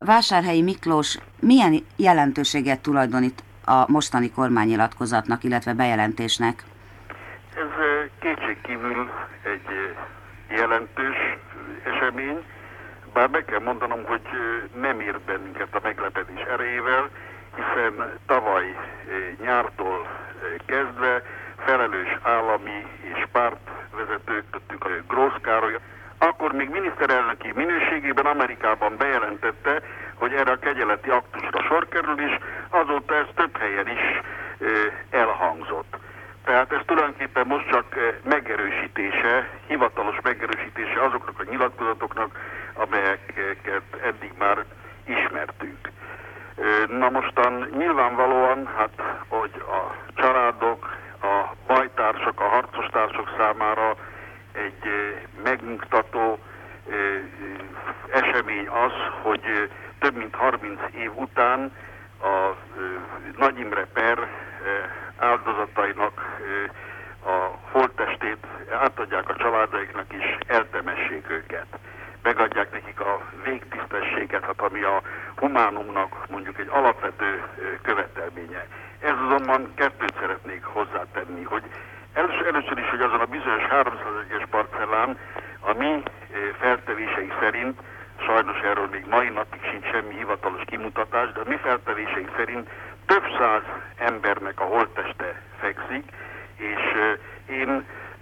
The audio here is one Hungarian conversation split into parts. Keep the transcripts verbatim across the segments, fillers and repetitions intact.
Vásárhelyi Miklós milyen jelentőséget tulajdonít a mostani kormánynyilatkozatnak, illetve bejelentésnek? Ez kétségkívül egy jelentős esemény, bár meg kell mondanom, hogy nem ért bennünket a meglepetés erejével, hiszen tavaly nyártól kezdve felelős állami és pártvezetők, Grósz Károly, akkor még miniszterelnöki minőségében Amerikában bejelentette, hogy erre a kegyeleti aktusra sor kerül, és azóta ez több helyen is elhangzott. Tehát ez tulajdonképpen most csak megerősítése, hivatalos megerősítése azoknak a nyilatkozatoknak, amelyeket eddig már ismertünk. Na mostan nyilvánvalóan, hát, hogy a családok, a bajtársak, a harcostársak számára egy megnyugtató esemény az, hogy több mint harminc év után a Nagy Imre per áldozatainak a holttestét átadják a családaiknak is, eltemessék őket. Megadják nekik a végtisztességet, hát ami a humánumnak mondjuk egy alapvető követelménye. Ez azonban kettőt szeretnék hozzátenni, hogy először, először is, hogy azon a bizonyos háromszázegyes parcellán a mi feltevéseink szerint, sajnos erről még mai napig sincs semmi hivatalos kimutatás, de a mi feltevéseink szerint több száz embernek a holtteste fekszik, és én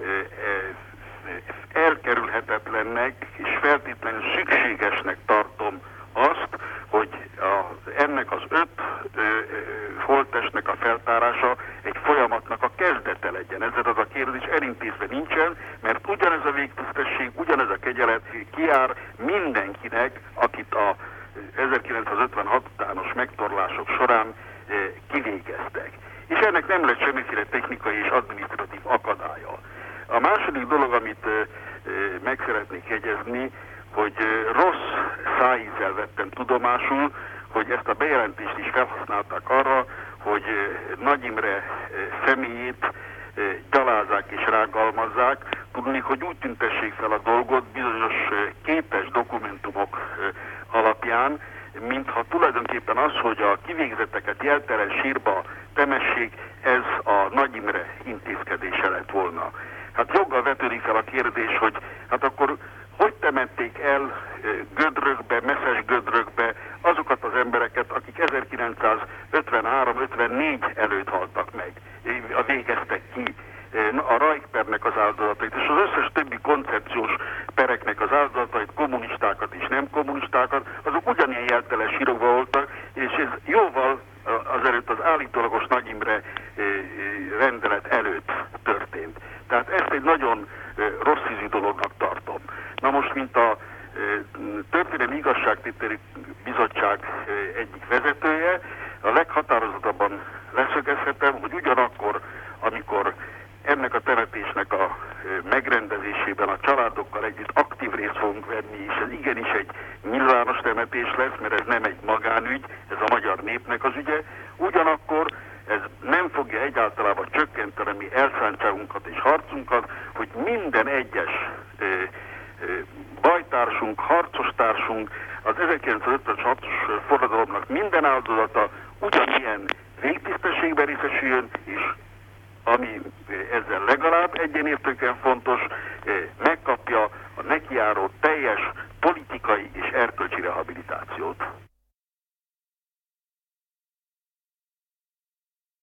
elkerülhetetlennek és feltétlenül szükségesnek tartom azt, hogy a, ennek az öt ö, ö, holttestnek a feltárása egy folyamatnak a kezdete legyen. Ezzel az a kérdés elintézve nincsen, mert ugyanez a végtisztesség, ugyanez a kegyelet kijár mindenkinek, akit a ezerkilencszázötvenhat utános megtorlások során ö, kivégeztek. És ennek nem lett semmiféle technikai és adminisztratív akadálya. A második dolog, amit ö, ö, meg szeretnék jegyezni, hogy rossz szájízzel vettem tudomásul, hogy ezt a bejelentést is felhasználták arra, hogy Nagy Imre személyét gyalázzák és rágalmazzák. Tudnék, hogy úgy tüntessék fel a dolgot bizonyos képes dokumentumok alapján, mintha tulajdonképpen az, hogy a kivégzetteket jeltelen sírba temessék, ez a Nagy Imre intézkedése lett volna. Hát joggal vetődik fel a kérdés, hogy hát akkor hogy temették el gödrökbe, messzes gödrökbe azokat az embereket, akik ezerkilencszázötvenhárom ötvennégy előtt haltak meg, a végeztek ki a Rajk-pernek az áldozatait, és az összes többi koncepciós pereknek az áldozatait, kommunistákat és nem kommunistákat, azok ugyanilyen jeltelen sírokban voltak, és ez jóval azelőtt az állítólagos Nagy Imre rendelet előtt történt. Tehát ezt egy nagyon rossz ízű dolognak tartom. Na most, mint a Történelmi Igazságtételi Bizottság egyik vezetője, a leghatározottabban leszögezhetem, hogy ugyanakkor, amikor ennek a temetésnek a megrendezésében a családokkal együtt aktív részt fogunk venni, és ez igenis egy nyilvános temetés lesz, mert ez nem egy magánügy, ez a magyar népnek az ügye, ugyanakkor ez nem fogja egyáltalában csökkenteni mi elszántságunkat és harcunkat, hogy minden egyes ö, ö, bajtársunk, harcostársunk, az ezerkilencszázötvenes harcos forradalomnak minden áldozata ugyanilyen végtisztességben részesüljön, és ami ezzel legalább egyenértékűen fontos, megkapja a nekijáró teljes politikai és erkölcsi rehabilitációt.